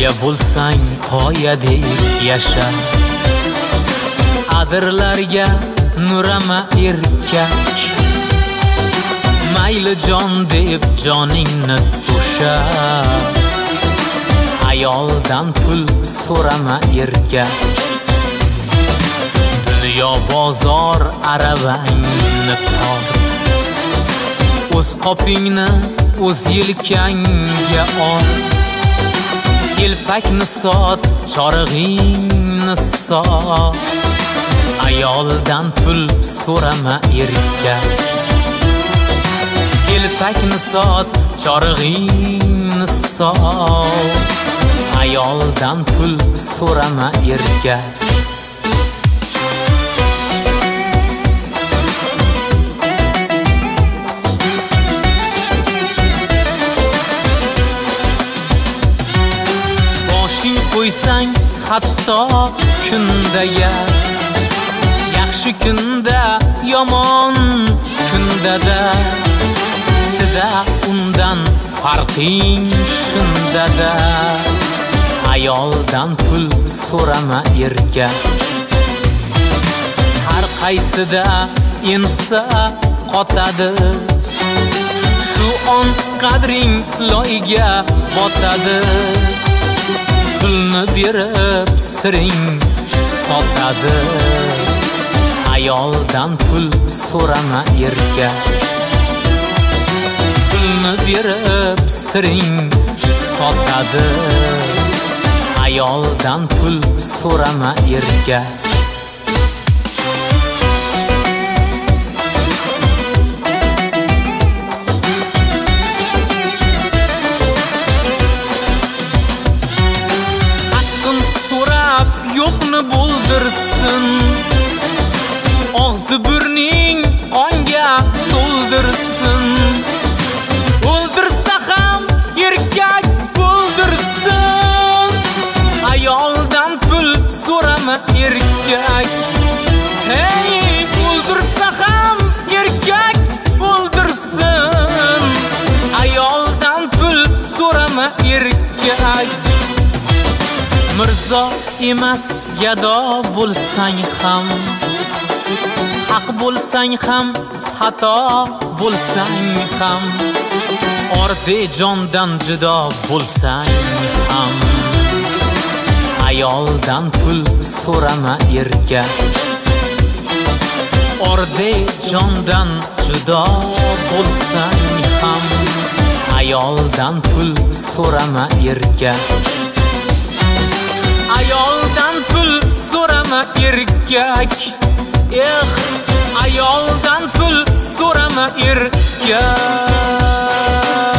qoya bo'lsang qoyadek yasha, adirlarga nurama erkak, mayli jon deb joningni to'sha, ayoldan pul so'rama erkak. Dunyo bozor aravangni tort, o'z qopingni o'z yelkangga ol, kelpakni sot, chorig'ingni sot, ayoldan pul so'rama erkak. Kelpakni sot, chorig'ingni sot, ayoldan pul so'rama erkak. Boshing qo'ysang hatto kundaga, yaxshi kunda yomon kundada, sida undan farqing shundada, ayoldan pul so'rama erkak. Har qaysida insa qotadi, shu on qadring loyga botadi, pulni berib siring sotadi, ayoldan pul so'rama erkak. Pulni berib siring sotadi, ayoldan pul so'rama erkak. Haqqin so'rab yo'qni bo'ldirsin, og'zi burning qonga to'ldirsin, o'ldirsa ham erkak o'ldirsin, ayoldan pul so'rama erkak. Hey, o'ldirsa ham erkak o'ldirsin, ayoldan pul so'rama erkak. Mirzo emas gado bo'lsang ham, haq bo'lsang ham, xato bo'lsang ham, ordi jondan judo bo'lsang ham, ayoldan pul so'rama erkak. Ordi jondan judo bo'lsang ham, ayoldan pul so'rama erkak. Ayoldan pul so'rama erkak. Ayoldan pul so'rama erkak.